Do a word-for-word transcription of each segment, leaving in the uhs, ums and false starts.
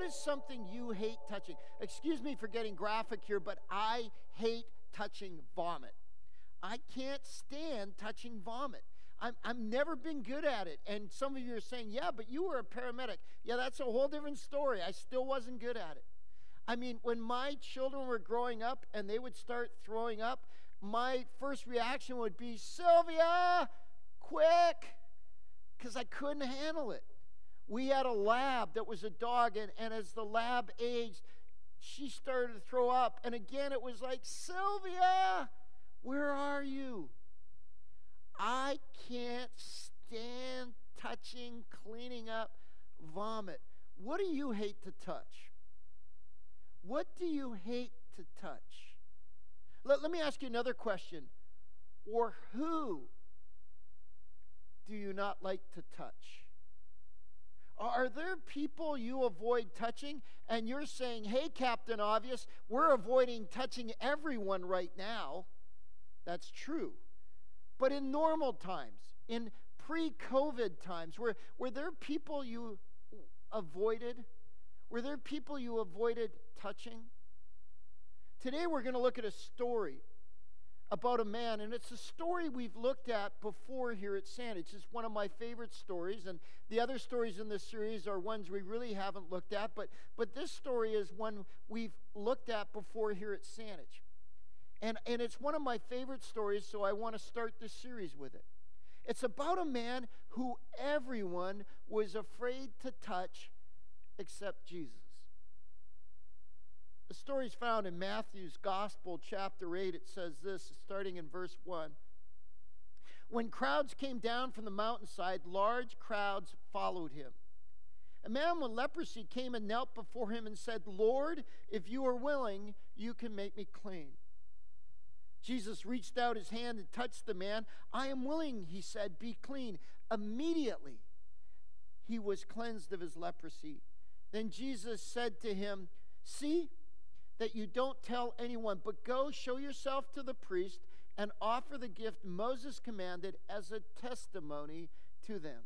is something you hate touching? Excuse me for getting graphic here, but I hate touching vomit. I can't stand touching vomit. I'm, I've never been good at it. And some of you are saying, yeah, but you were a paramedic. Yeah, that's a whole different story. I still wasn't good at it. I mean, when my children were growing up and they would start throwing up, my first reaction would be, Sylvia, quick, because I couldn't handle it. We had a lab that was a dog, and, and as the lab aged, she started to throw up. And again, it was like, Sylvia, where are you? I can't stand touching, cleaning up vomit. What do you hate to touch? What do you hate to touch? Let, let me ask you another question. Or who do you not like to touch? Are there people you avoid touching? And you're saying, hey, Captain Obvious, we're avoiding touching everyone right now. That's true. But in normal times, in pre-COVID times, were, were there people you avoided? Were there people you avoided touching? Today we're going to look at a story about a man, and it's a story we've looked at before here at Sandwich. It's one of my favorite stories, and the other stories in this series are ones we really haven't looked at, but, but this story is one we've looked at before here at Sandwich. And, and it's one of my favorite stories, so I want to start this series with it. It's about a man who everyone was afraid to touch except Jesus. The story is found in Matthew's Gospel, chapter eight. It says this, starting in verse one. When crowds came down from the mountainside, large crowds followed him. A man with leprosy came and knelt before him and said, Lord, if you are willing, you can make me clean. Jesus reached out his hand and touched the man. I am willing, he said, be clean. Immediately, he was cleansed of his leprosy. Then Jesus said to him, see that you don't tell anyone, but go show yourself to the priest and offer the gift Moses commanded as a testimony to them.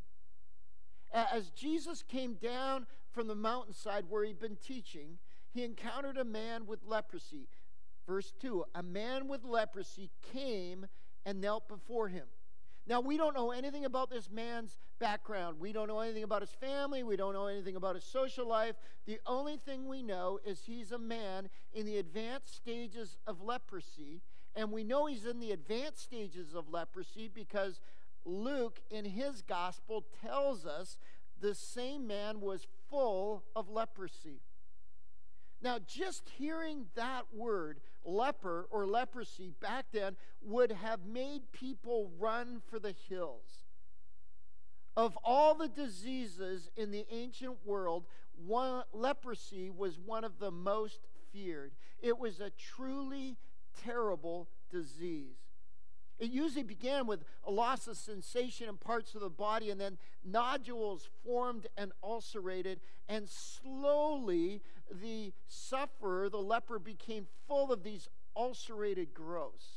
As Jesus came down from the mountainside where he'd been teaching, he encountered a man with leprosy. Verse two, a man with leprosy came and knelt before him. Now, we don't know anything about this man's background. We don't know anything about his family. We don't know anything about his social life. The only thing we know is he's a man in the advanced stages of leprosy. And we know he's in the advanced stages of leprosy because Luke, in his gospel, tells us the same man was full of leprosy. Now, just hearing that word, leper or leprosy, back then would have made people run for the hills. Of all the diseases in the ancient world, one, leprosy was one of the most feared. It was a truly terrible disease. It usually began with a loss of sensation in parts of the body, and then nodules formed and ulcerated, and slowly the sufferer, the leper, became full of these ulcerated growths.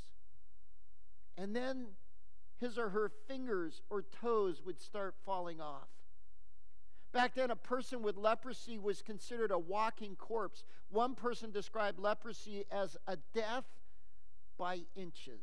And then his or her fingers or toes would start falling off. Back then, a person with leprosy was considered a walking corpse. One person described leprosy as a death by inches.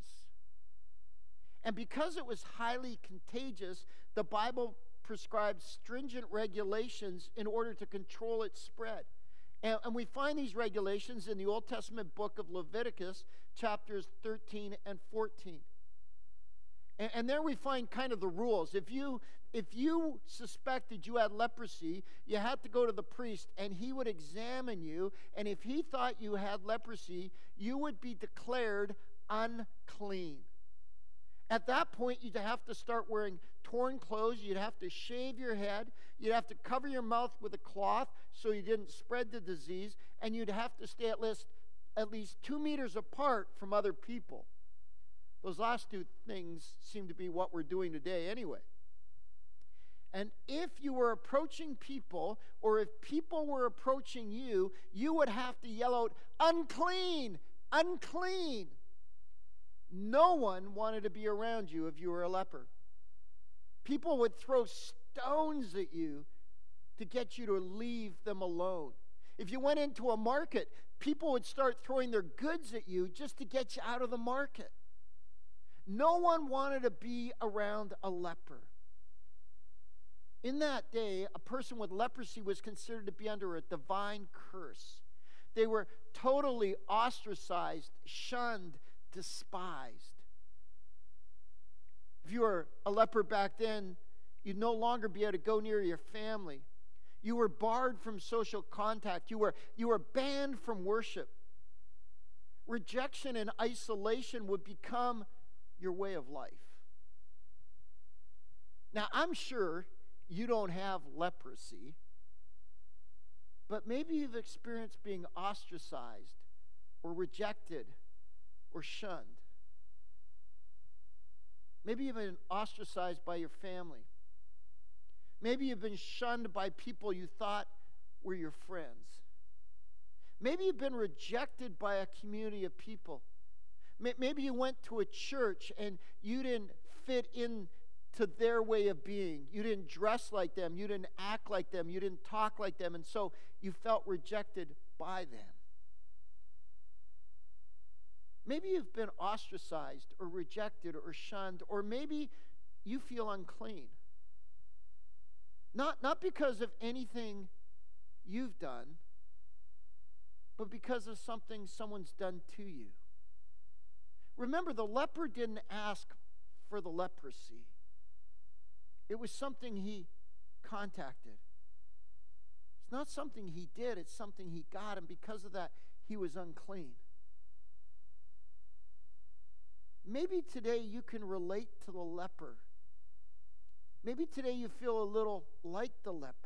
And because it was highly contagious, the Bible prescribed stringent regulations in order to control its spread. And, and we find these regulations in the Old Testament book of Leviticus, chapters thirteen and fourteen. And, and there we find kind of the rules. If you, if you suspected you had leprosy, you had to go to the priest, and he would examine you. And if he thought you had leprosy, you would be declared unclean. At that point, you'd have to start wearing torn clothes. You'd have to shave your head. You'd have to cover your mouth with a cloth so you didn't spread the disease. And you'd have to stay at least, at least two meters apart from other people. Those last two things seem to be what we're doing today anyway. And if you were approaching people, or if people were approaching you, you would have to yell out, unclean, unclean. No one wanted to be around you if you were a leper. People would throw stones at you to get you to leave them alone. If you went into a market, people would start throwing their goods at you just to get you out of the market. No one wanted to be around a leper. In that day, a person with leprosy was considered to be under a divine curse. They were totally ostracized, shunned, despised. If you were a leper back then, you'd no longer be able to go near your family. You were barred from social contact. You were, you were banned from worship. Rejection and isolation would become your way of life. Now, I'm sure you don't have leprosy, but maybe you've experienced being ostracized or rejected or shunned. Maybe you've been ostracized by your family. Maybe you've been shunned by people you thought were your friends. Maybe you've been rejected by a community of people. Maybe you went to a church and you didn't fit in to their way of being. You didn't dress like them. You didn't act like them. You didn't talk like them. And so you felt rejected by them. Maybe you've been ostracized or rejected or shunned, or maybe you feel unclean. Not, not because of anything you've done, but because of something someone's done to you. Remember, the leper didn't ask for the leprosy. It was something he contacted. It's not something he did, it's something he got, and because of that, he was unclean. Maybe today you can relate to the leper. Maybe today you feel a little like the leper.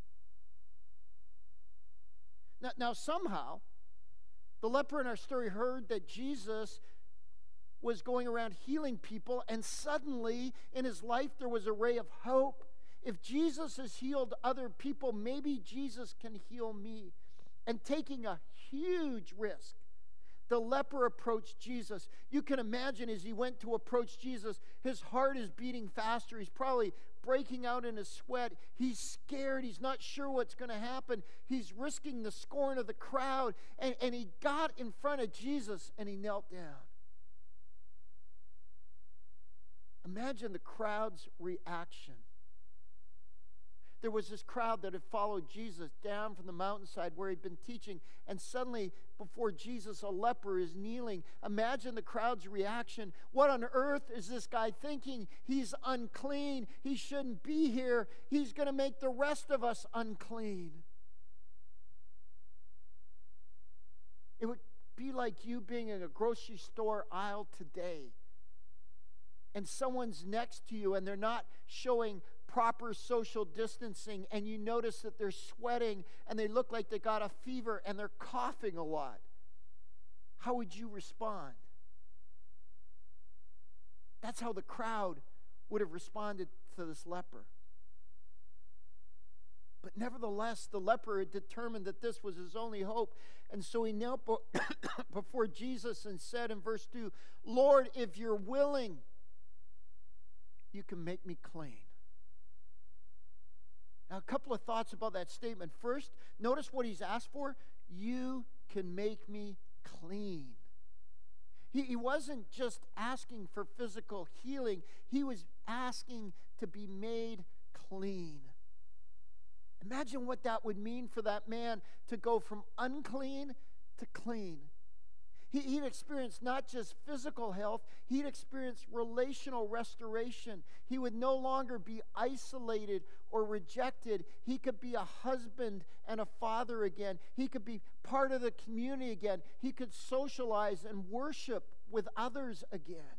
Now, now somehow, the leper in our story heard that Jesus was going around healing people, and suddenly in his life there was a ray of hope. If Jesus has healed other people, maybe Jesus can heal me. And taking a huge risk, the leper approached Jesus. You can imagine as he went to approach Jesus, his heart is beating faster. He's probably breaking out in a sweat. He's scared. He's not sure what's going to happen. He's risking the scorn of the crowd. And, and he got in front of Jesus and he knelt down. Imagine the crowd's reaction. There was this crowd that had followed Jesus down from the mountainside where he'd been teaching, and suddenly before Jesus a leper is kneeling. Imagine the crowd's reaction. What on earth is this guy thinking? He's unclean. He shouldn't be here. He's going to make the rest of us unclean. It would be like you being in a grocery store aisle today, and someone's next to you and they're not showing proper social distancing, and you notice that they're sweating and they look like they got a fever and they're coughing a lot. How would you respond? That's how the crowd would have responded to this leper. But nevertheless, the leper had determined that this was his only hope, and so he knelt before Jesus and said in verse two, "Lord, if you're willing, you can make me clean." Now, a couple of thoughts about that statement. First, notice what he's asked for. You can make me clean. He, he wasn't just asking for physical healing. He was asking to be made clean. Imagine what that would mean for that man to go from unclean to clean. He, he'd experience not just physical health, he'd experience relational restoration. He would no longer be isolated or rejected. He could be a husband and a father again. He could be part of the community again. He could socialize and worship with others again.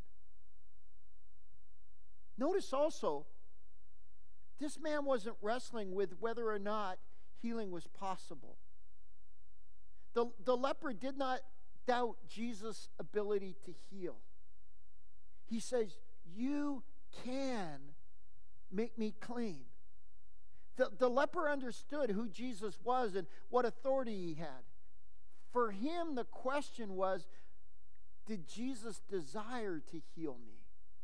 Notice also, this man wasn't wrestling with whether or not healing was possible. The, the leper did not doubt Jesus' ability to heal. He says, "You can make me clean." The, the leper understood who Jesus was and what authority he had. For him, the question was, did Jesus desire to heal me?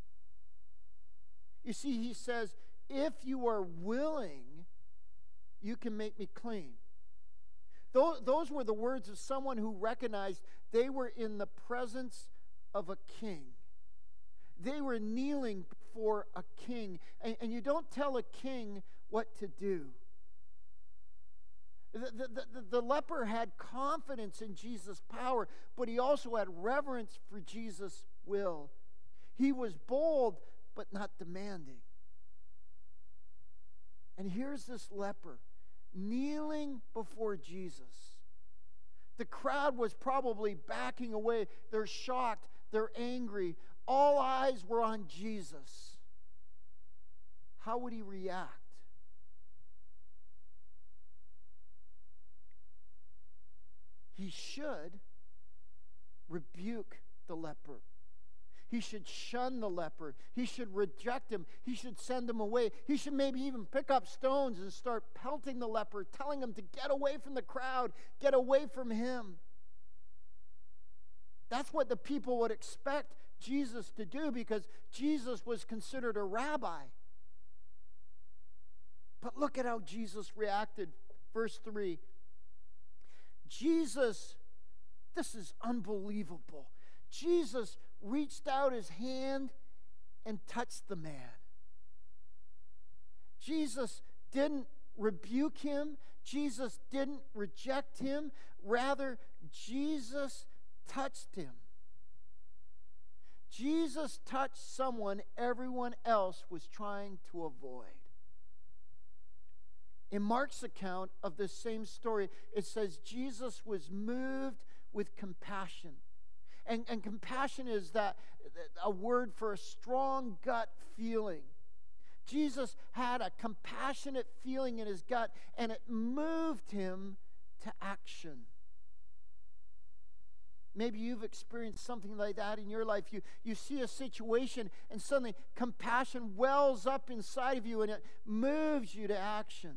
You see, he says, if you are willing, you can make me clean. Those, those were the words of someone who recognized they were in the presence of a king. They were kneeling before a king. And, and you don't tell a king what to do. The, the, the, the leper had confidence in Jesus' power, but he also had reverence for Jesus' will. He was bold, but not demanding. And here's this leper kneeling before Jesus. The crowd was probably backing away. They're shocked. They're angry. All eyes were on Jesus. How would he react? He should rebuke the leper. He should shun the leper. He should reject him. He should send him away. He should maybe even pick up stones and start pelting the leper, telling him to get away from the crowd, get away from him. That's what the people would expect Jesus to do, because Jesus was considered a rabbi. But look at how Jesus reacted. Verse three. Jesus, this is unbelievable. Jesus reached out his hand and touched the man. Jesus didn't rebuke him. Jesus didn't reject him. Rather, Jesus touched him. Jesus touched someone everyone else was trying to avoid. In Mark's account of this same story, it says Jesus was moved with compassion. And, and compassion is that a word for a strong gut feeling. Jesus had a compassionate feeling in his gut, and it moved him to action. Maybe you've experienced something like that in your life. You, you see a situation, and suddenly compassion wells up inside of you, and it moves you to action.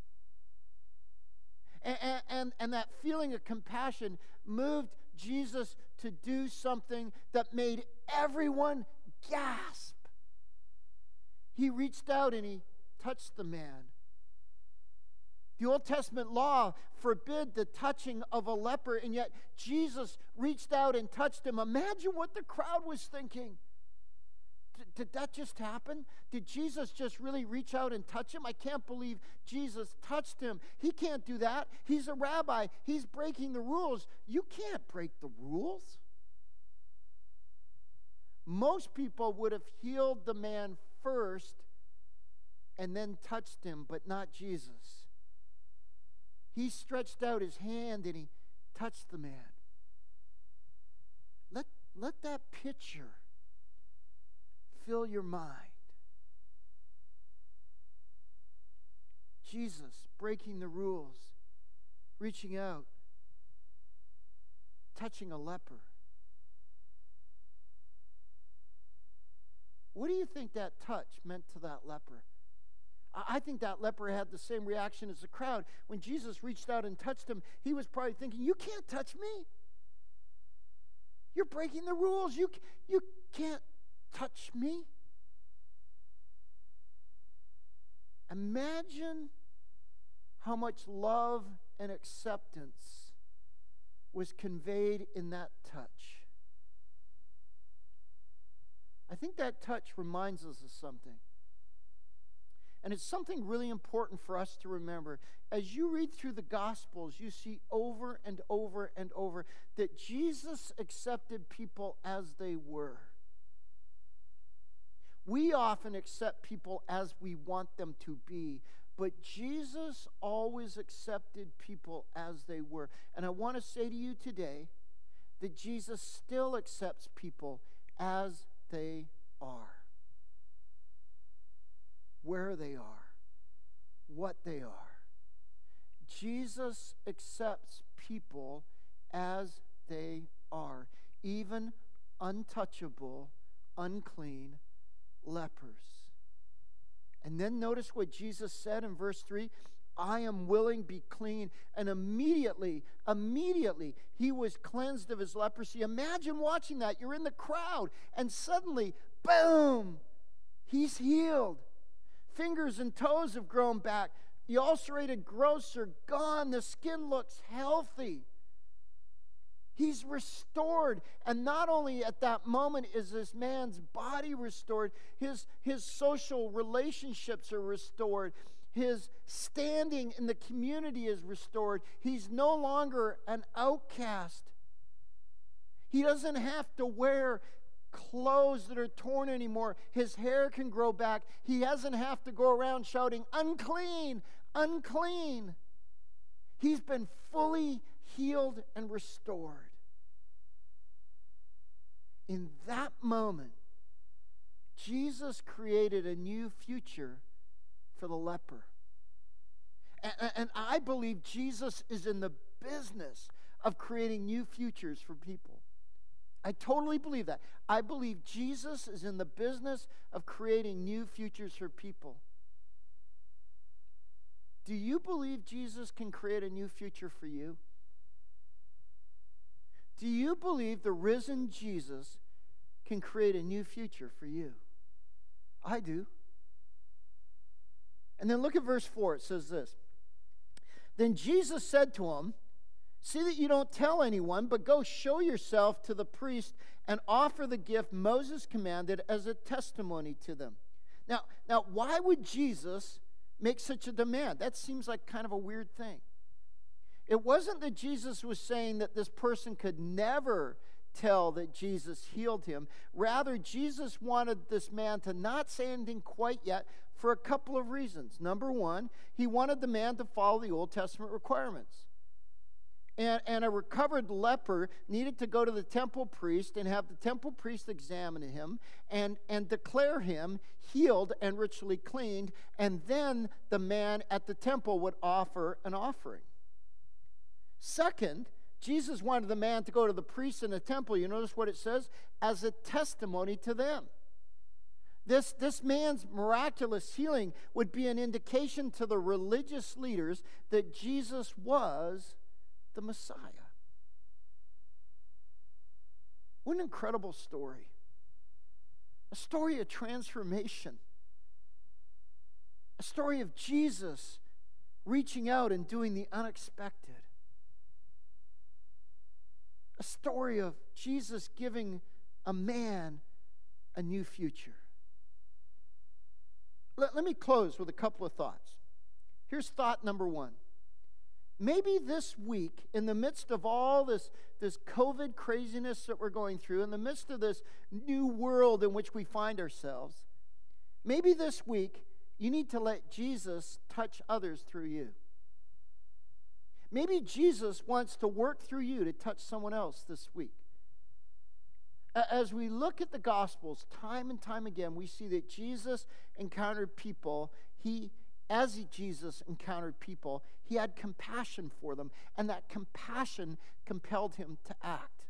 And, and, and that feeling of compassion moved Jesus to do something that made everyone gasp. He reached out and he touched the man. The Old Testament law forbid the touching of a leper, and yet Jesus reached out and touched him. Imagine what the crowd was thinking. Did that just happen? Did Jesus just really reach out and touch him? I can't believe Jesus touched him. He can't do that. He's a rabbi. He's breaking the rules. You can't break the rules. Most people would have healed the man first and then touched him, but not Jesus. He stretched out his hand and he touched the man. Let, let that picture fill your mind. Jesus breaking the rules, reaching out, touching a leper. What do you think that touch meant to that leper? I think that leper had the same reaction as the crowd. When Jesus reached out and touched him, he was probably thinking, you can't touch me. You're breaking the rules. You, you can't touch me. Imagine how much love and acceptance was conveyed in that touch. I think that touch reminds us of something. And it's something really important for us to remember. As you read through the Gospels, you see over and over and over that Jesus accepted people as they were. We often accept people as we want them to be, but Jesus always accepted people as they were. And I want to say to you today that Jesus still accepts people as they are. Where they are, what they are. Jesus accepts people as they are, even untouchable, unclean lepers. And then notice what Jesus said in verse three, I am willing, be clean. And immediately, immediately, he was cleansed of his leprosy. Imagine watching that. You're in the crowd, and suddenly, boom, he's healed. Fingers and toes have grown back. The ulcerated growths are gone. The skin looks healthy. He's restored. And not only at that moment is this man's body restored, his, his social relationships are restored. His standing in the community is restored. He's no longer an outcast. He doesn't have to wear clothes that are torn anymore. His hair can grow back. He doesn't have to go around shouting, unclean, unclean. He's been fully healed and restored. In that moment, Jesus created a new future for the leper. And, and I believe Jesus is in the business of creating new futures for people. I totally believe that. I believe Jesus is in the business of creating new futures for people. Do you believe Jesus can create a new future for you? Do you believe the risen Jesus can create a new future for you? I do. And then look at verse four. It says this. Then Jesus said to him, see that you don't tell anyone, but go show yourself to the priest and offer the gift Moses commanded as a testimony to them. Now, now, why would Jesus make such a demand? That seems like kind of a weird thing. It wasn't that Jesus was saying that this person could never tell that Jesus healed him. Rather, Jesus wanted this man to not say anything quite yet for a couple of reasons. Number one, he wanted the man to follow the Old Testament requirements. And, and a recovered leper needed to go to the temple priest and have the temple priest examine him and, and declare him healed and ritually cleaned, and then the man at the temple would offer an offering. Second, Jesus wanted the man to go to the priest in the temple, you notice what it says? As a testimony to them. This, this man's miraculous healing would be an indication to the religious leaders that Jesus was the Messiah. What an incredible story. A story of transformation. A story of Jesus reaching out and doing the unexpected. A story of Jesus giving a man a new future. Let, let me close with a couple of thoughts. Here's thought number one. Maybe this week, in the midst of all this, this COVID craziness that we're going through, in the midst of this new world in which we find ourselves, maybe this week you need to let Jesus touch others through you. Maybe Jesus wants to work through you to touch someone else this week. As we look at the Gospels, time and time again, we see that Jesus encountered people. He As Jesus encountered people, he had compassion for them, and that compassion compelled him to act.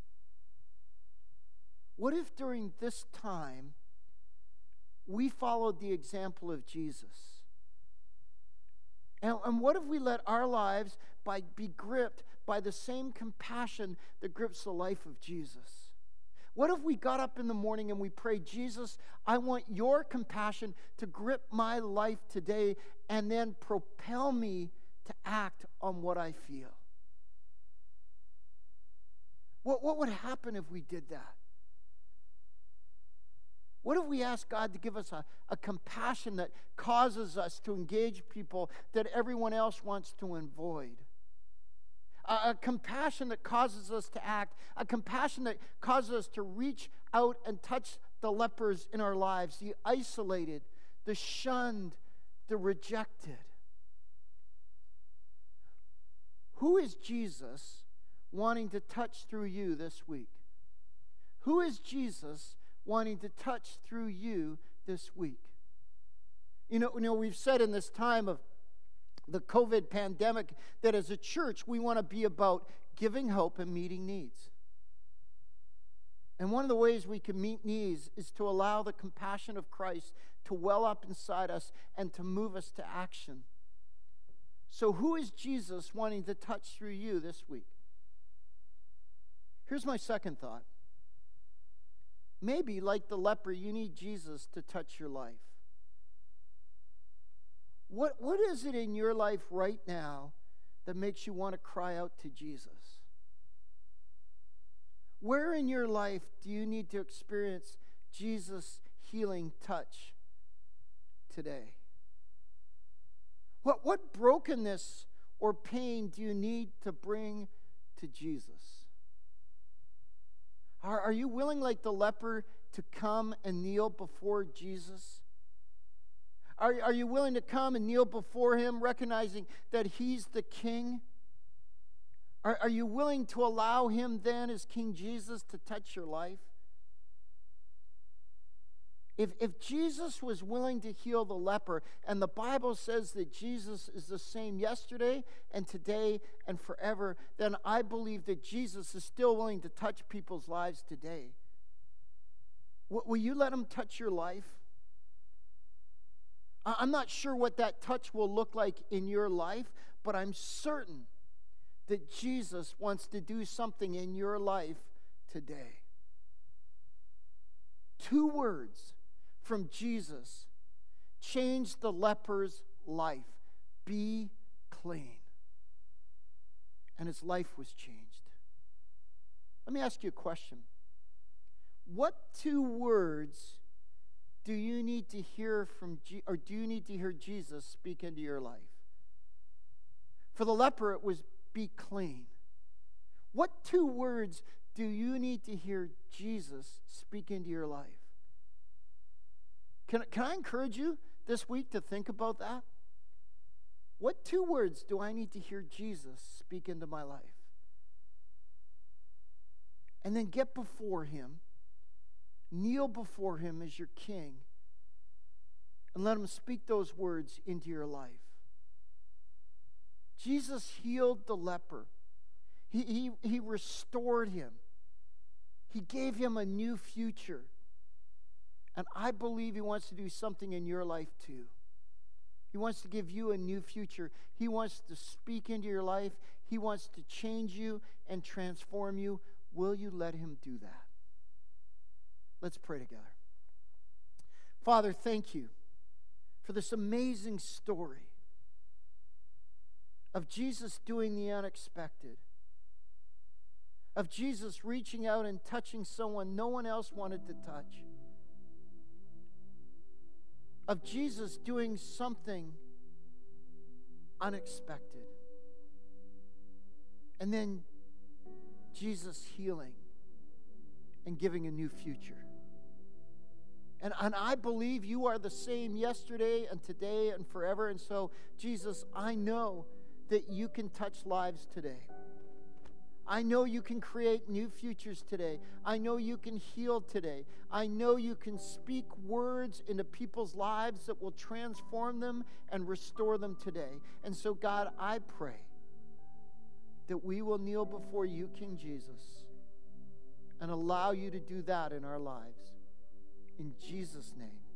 What if during this time we followed the example of Jesus? And, and what if we let our lives by, be gripped by the same compassion that grips the life of Jesus? What if we got up in the morning and we prayed, Jesus, I want your compassion to grip my life today and then propel me to act on what I feel? What, what would happen if we did that? What if we asked God to give us a, a compassion that causes us to engage people that everyone else wants to avoid? A, a compassion that causes us to act, a compassion that causes us to reach out and touch the lepers in our lives, the isolated, the shunned, the rejected. Who is Jesus wanting to touch through you this week? Who is Jesus wanting to touch through you this week? You know, you know, we've said in this time of the COVID pandemic that as a church we want to be about giving hope and meeting needs. And one of the ways we can meet needs is to allow the compassion of Christ to well up inside us and to move us to action. So who is Jesus wanting to touch through you this week? Here's my second thought. Maybe, like the leper, you need Jesus to touch your life. What, what is it in your life right now that makes you want to cry out to Jesus? Where in your life do you need to experience Jesus' healing touch today? What, what brokenness or pain do you need to bring to Jesus? Are, are you willing, like the leper, to come and kneel before Jesus? Are, are you willing to come and kneel before him, recognizing that he's the king? Are, are you willing to allow him then, as King Jesus, to touch your life? If, if Jesus was willing to heal the leper, and the Bible says that Jesus is the same yesterday and today and forever, then I believe that Jesus is still willing to touch people's lives today. W- will you let him touch your life? I- I'm not sure what that touch will look like in your life, but I'm certain that Jesus wants to do something in your life today. Two words from Jesus changed the leper's life. Be clean. And his life was changed. Let me ask you a question. What two words do you need to hear from, Je- or do you need to hear Jesus speak into your life? For the leper, it was be clean. What two words do you need to hear Jesus speak into your life? Can, can I encourage you this week to think about that? What two words do I need to hear Jesus speak into my life? And then get before him, kneel before him as your king, and let him speak those words into your life. Jesus healed the leper. He, he, he restored him. He gave him a new future. And I believe he wants to do something in your life too. He wants to give you a new future. He wants to speak into your life. He wants to change you and transform you. Will you let him do that? Let's pray together. Father, thank you for this amazing story of Jesus doing the unexpected, of Jesus reaching out and touching someone no one else wanted to touch, of Jesus doing something unexpected, and then Jesus healing and giving a new future. And, and I believe you are the same yesterday and today and forever. And so, Jesus, I know that you can touch lives today. I know you can create new futures today. I know you can heal today. I know you can speak words into people's lives that will transform them and restore them today. And so, God, I pray that we will kneel before you, King Jesus, and allow you to do that in our lives. In Jesus' name.